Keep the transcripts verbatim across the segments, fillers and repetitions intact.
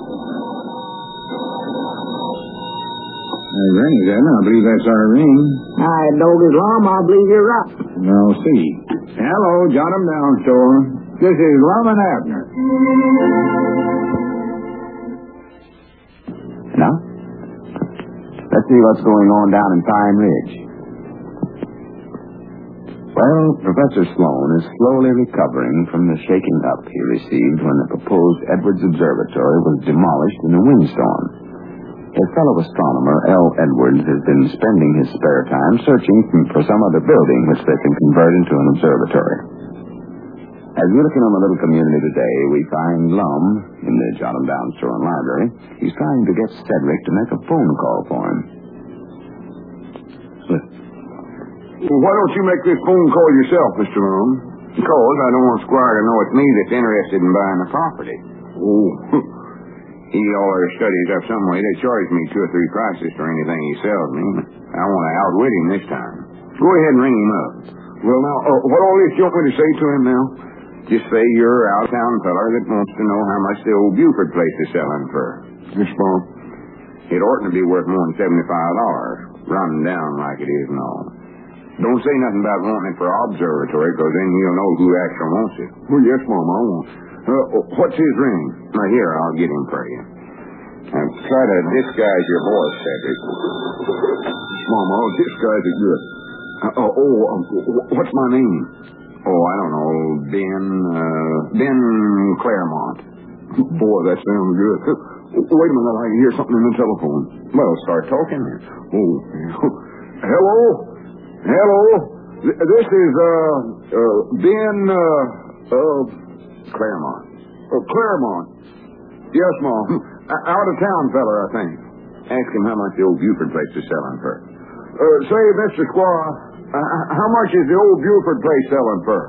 Hey, ring again. I believe that's our ring. I dog is Lum. I believe you're right. I'll see. Hello, jot 'em down, store. This is Lum and Abner. Now, let's see what's going on down in Pine Ridge. Well, Professor Sloan is slowly recovering from the shaking up he received when the proposed Edwards Observatory was demolished in a windstorm. His fellow astronomer, L. Edwards, has been spending his spare time searching for some other building which they can convert into an observatory. As we're looking on the little community today, we find Lum in the Jot 'em Down store and library. He's trying to get Cedric to make a phone call for him. Well, why don't you make this phone call yourself, Mister Lum? Because I don't want Squire to know it's me that's interested in buying the property. Oh, he always studies up some way. They charge me two or three prices for anything he sells me. I want to outwit him this time. Go ahead and ring him up. Well, now, uh, what all this you want me to say to him now? Just say you're a out-of-town feller that wants to know how much the old Buford place is selling for. Yes, Mom. It oughtn't to be worth more than seventy-five dollars. Run down like it is and all. Don't say nothing about wanting it for observatory, because then he'll know who actually wants it. Well, yes, Mom, I want it. Uh, what's his ring? Now, here, I'll get him for you. Now, try to disguise your voice, Cedric. Mom, I'll disguise it good. Uh, oh, oh um, what's my name? Oh, I don't know. Ben, uh, Ben Claremont. Boy, that sounds good. Wait a minute, I can hear something in the telephone. Well, start talking then. Oh, hello? Hello? This is, uh, uh, Ben, uh, uh, Claremont. Oh, Claremont. Yes, Mom. Out-of-town fella, I think. Ask him how much the old Buford place is selling for. Uh, say, Mister Squire, uh, how much is the old Buford place selling for?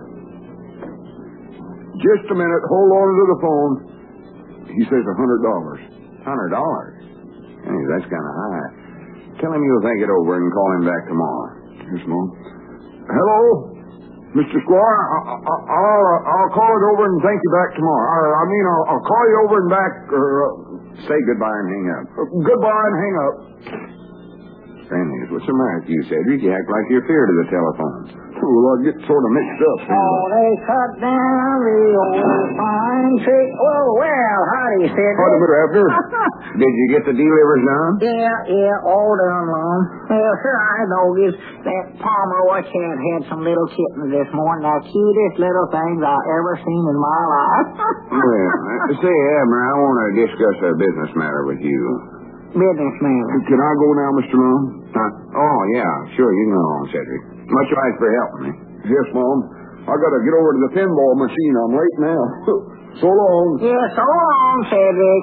Just a minute. Hold on to the phone. He says a hundred dollars. Hundred dollars? Hey, that's kind of high. Tell him you'll think it over and call him back tomorrow. Yes, Mom. Hello? Mister Squire, I, I, I'll, uh, I'll call it over and thank you back tomorrow. I, I mean, I'll, I'll call you over and back, or uh, say goodbye and hang up. Uh, goodbye and hang up. Strange, what's the matter with you, Cedric? You act like you're feared of the telephone. Well, I get sort of mixed up. Oh, they cut down the old pine tree. Oh, well, howdy, Cedric. Howdy, Mister Abner. Did you get the delivers done? Yeah, yeah, all done, Lum. Well, sure, I noticed that Palmer Watchhead had some little kittens this morning. The cutest little things I've ever seen in my life. Well, say, Abner, I want to discuss a business matter with you. Business matter? Can I go now, Mister Lum? Huh? Oh, yeah, sure, you can go on, Cedric. Much obliged for helping me. Yes, Mom. I got to get over to the pinball machine. I'm late now. So long. Yeah, so long, Cedric.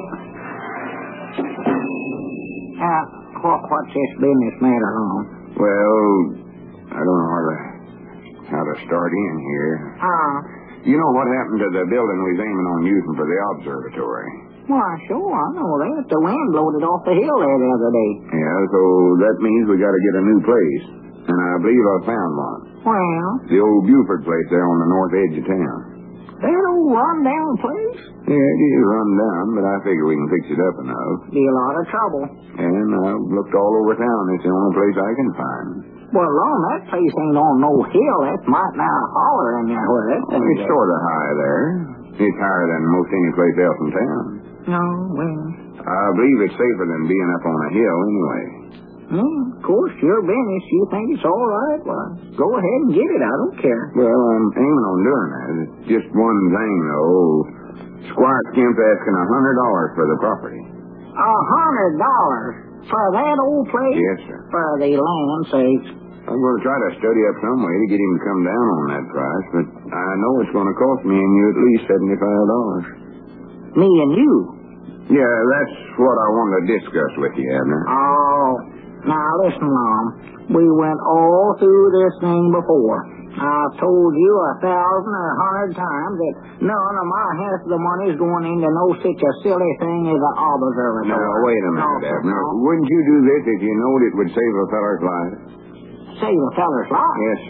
Uh, what, what's this business matter, Lum? Well, I don't know how to, how to start in here. Uh, you know what happened to the building we was aiming on using for the observatory? Why, sure, I know that. The wind blowed it off the hill there the other day. Yeah, so that means we got to get a new place. And I believe I found one. Well? The old Buford place there on the north edge of town. That old run-down place? Yeah, it is run down, but I figure we can fix it up enough. Be a lot of trouble. And I've looked all over town. It's the only place I can find. Well, Lum, that place ain't on no hill. That's might now holler in there where that thing It's is. sort of high there. It's higher than most any place else in town. No, well... I believe it's safer than being up on a hill anyway. Hmm, of course, your business. You think it's all right? Well, go ahead and get it. I don't care. Well, I'm aiming on doing that. It's just one thing, though. Squire Skimp's asking a hundred dollars for the property. A hundred dollars? For that old place? Yes, sir. For the land sakes. I'm going to try to study up some way to get him to come down on that price, but I know it's going to cost me and you at least seventy-five dollars. Me and you? Yeah, that's what I wanted to discuss with you, Abner. Oh, now listen, Mom. We went all through this thing before. I've told you a thousand or a hundred times that none of my half of the money's going into no such a silly thing as an observatory. Now, wait a minute, no, Abner. No. Wouldn't you do this if you knowed it would save a feller's life? Save a feller's life? Yes, sir.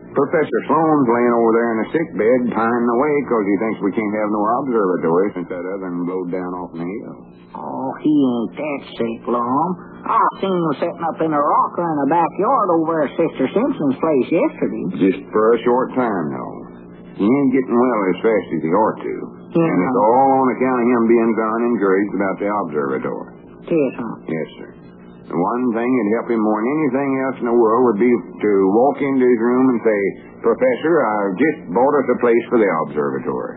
Professor Sloan's laying over there in a sick bed, pining away because he thinks we can't have no observatory since that other one blowed down off the hill. Oh, he ain't that sick, Lum. I seen him sitting up in a rocker in the backyard over at Sister Simpson's place yesterday. Just for a short time, though. He ain't getting well as fast as he ought to. Yeah. And it's all on account of him being so unencouraged about the observatory. Yes, huh? Yes, sir. The one thing that'd help him more than anything else in the world would be to walk into his room and say, Professor, I've just bought us a place for the observatory.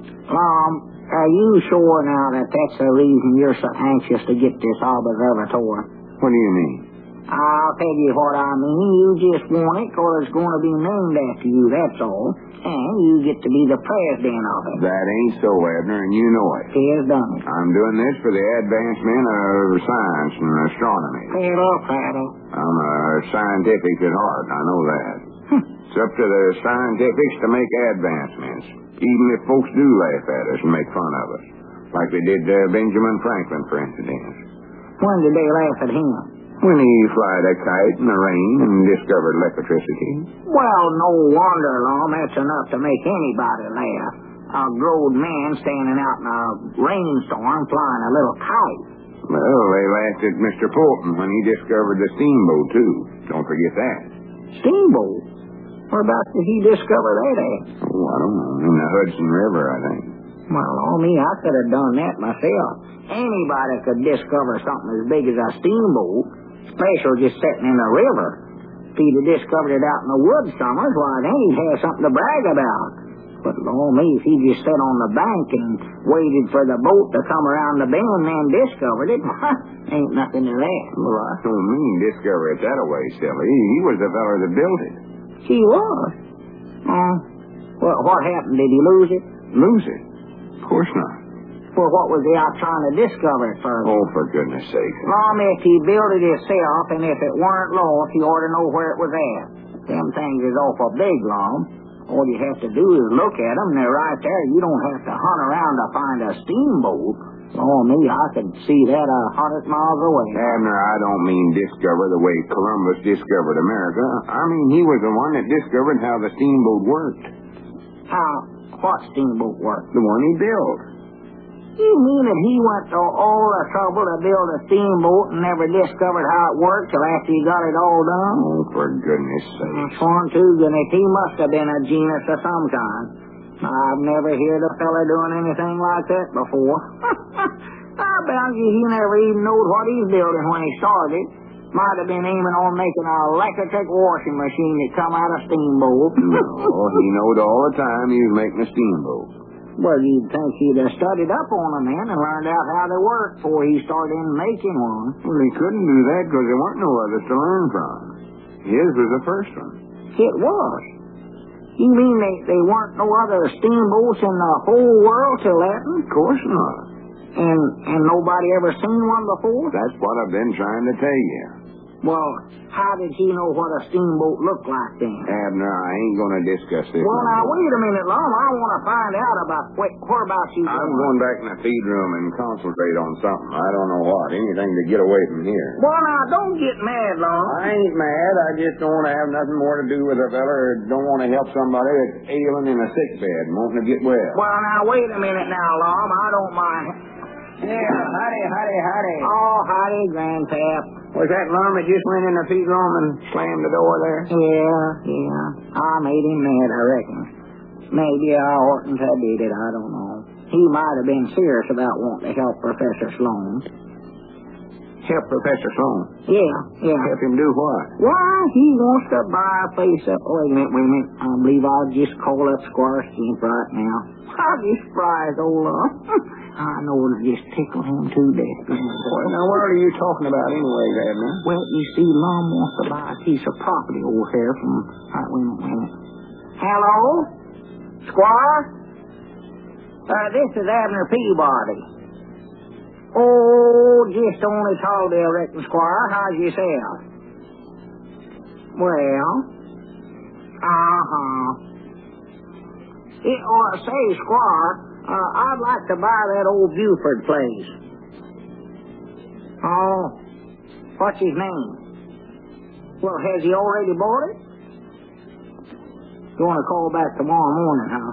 Lum, are you sure now that that's the reason you're so anxious to get this observatory? What do you mean? I'll tell you what I mean. You just want it because it's going to be named after you, that's all. And you get to be the president of it. That ain't so, Abner, and you know it. Here's done it. I'm doing this for the advancement of science and astronomy. Hello, Fatty. I'm a scientific at heart, I know that. It's up to the scientifics to make advancements, even if folks do laugh at us and make fun of us, like they did uh, Benjamin Franklin, for instance. When did they laugh at him? When he flied a kite in the rain and discovered electricity. Well, no wonder, Lum. That's enough to make anybody laugh. A grown man standing out in a rainstorm flying a little kite. Well, they laughed at Mister Fulton when he discovered the steamboat, too. Don't forget that. Steamboat? Whereabouts did he discover that at? Oh, I don't know. In the Hudson River, I think. Well, on me, I could have done that myself. Anybody could discover something as big as a steamboat, especially just sitting in the river. If he'd have discovered it out in the woods summers, why, then he'd have something to brag about. But, on me, if he just sat on the bank and waited for the boat to come around the bend and then discovered it, ain't nothing to that. Well, I don't mean discover it that way, silly. He was the feller that built it. He was. Oh, well, what happened? Did he lose it? Lose it? Of course not. Well, what was he out trying to discover it first? Oh, for goodness sake. Lum, if he built it himself, and if it weren't lost, he ought to know where it was at. Them things is awful big, Lum. All you have to do is look at them, and they're right there. You don't have to hunt around to find a steamboat. Oh, me, I could see that a hundred miles away. Abner, I don't mean discover the way Columbus discovered America. I mean he was the one that discovered how the steamboat worked. How? What steamboat worked? The one he built. You mean that he went to all the trouble to build a steamboat and never discovered how it worked till after he got it all done? Oh, for goodness sake. Sworn to goodness, he must have been a genius of some kind. I've never heard a fella doing anything like that before. I bet you he never even knowed what he's building when he started. Might have been aiming on making an electric washing machine that come out of steamboat. No, he knowed all the time he was making a steamboat. Well, you'd think he'd have studied up on them then and learned out how they work before he started in making one. Well, he couldn't do that because there weren't no others to learn from. His was the first one. It was. You mean they, they weren't no other steamboats in the whole world till that one? Of course not. And and nobody ever seen one before? That's what I've been trying to tell you. Well, how did he know what a steamboat looked like then? Abner, I ain't going to discuss this. Well, now, wait a minute, Lum. I want to find out about what, whereabouts you I'm going. going back in the feed room and concentrate on something. I don't know what. Anything to get away from here. Well, now, don't get mad, Lum. I ain't mad. I just don't want to have nothing more to do with a fella or don't want to help somebody that's ailing in a sick bed and wanting to get well. Well, now, wait a minute now, Lum. I don't mind. Yeah, howdy, howdy, howdy. Oh, howdy, Grandpap. Was that Lum that just went in the feed room and slammed the door there? Yeah, yeah. I made him mad, I reckon. Maybe I oughtn't to have did it, I don't know. He might have been serious about wanting to help Professor Sloan. Help Professor Sloan? Yeah, yeah. Help him do what? Why, he wants to buy a place up. Wait a minute, wait a minute. I believe I'll just call up Squire Skimp right now. I'll just surprise old Lum. I know it'll just tickle him to death. What in the world are you talking about anyway, Abner? Well, you see, Lum wants to buy a piece of property over here from... Right, wait a minute, wait a minute. Hello? Squire? Uh, this is Abner Peabody. Oh, just on his holiday, I reckon, Squire. How's yourself? Well, uh-huh. It, or say, Squire, uh, I'd like to buy that old Buford place. Oh, what's his name? Well, has he already bought it? You want to call back tomorrow morning, huh?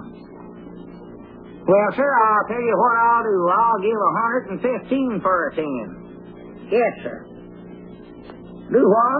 Well, sir, I'll tell you what I'll do. I'll give a hundred and fifteen for a ten. Yes, sir. Do what?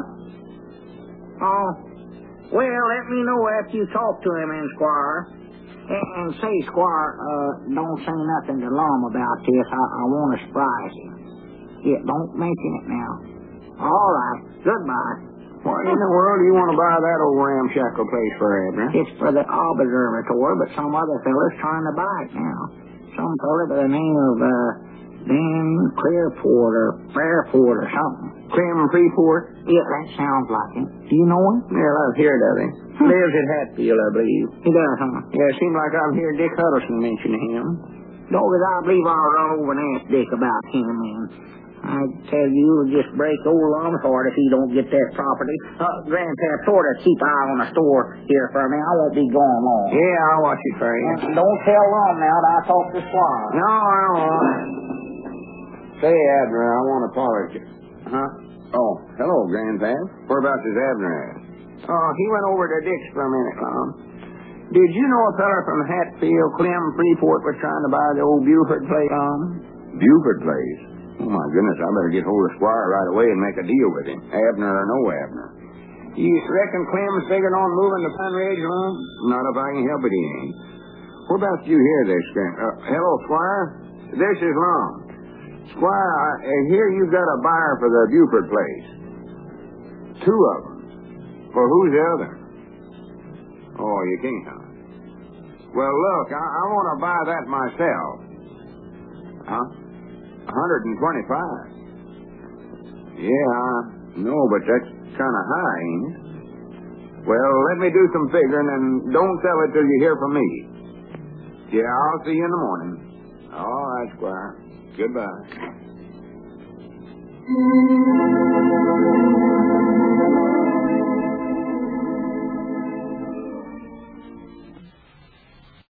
Oh, well, let me know after you talk to him, then, Squire. And, and say, Squire, uh, don't say nothing to Lum about this. I, I want to surprise him. Yeah, don't mention it now. All right. Goodbye. What in the world do you want to buy that old ramshackle place for, Abner? It's for the observatory, but some other fella's trying to buy it now. Some fella by the name of, uh, Dan Clearport or Fairport or something. Clem Freeport? Yeah, that sounds like him. Do you know him? Well, I've heard of him. Lives at Hatfield, I believe. He does, huh? Yeah, it seems like I've heard Dick Huddleston mention him. Doggies, I believe I'll run over and ask Dick about him, man. I tell you, it'll just break old Lum's heart if he don't get that property. Uh, Grandpap, sort of keep an eye on the store here for me. I won't be gone long. Yeah, I'll watch it for you. And don't tell Lum now that I talked to Squire. No, I won't. Say, Abner, I want to apologize. Huh? Oh, hello, Grandpap. Whereabouts is Abner at? Oh, he went over to Dick's for a minute, Lum. Did you know a fella from Hatfield, Clem Freeport, was trying to buy the old Buford place, Lum? Buford place? Oh, my goodness, I better get hold of Squire right away and make a deal with him, Abner or no Abner. You reckon Clem's figuring on moving to Pine Ridge, Lum? Not if I can help it, he ain't. Whereabouts do you hear this, Grand? Uh, hello, Squire? This is Lum. Squire, I, I hear you've got a buyer for the Buford place. Two of them. Well, who's the other? Oh, you can't, huh? Well, look, I, I want to buy that myself. Huh? one hundred twenty-five. Yeah, I know, but that's kind of high, ain't it? Well, let me do some figuring, and don't sell it till you hear from me. Yeah, I'll see you in the morning. All right, Squire. Goodbye.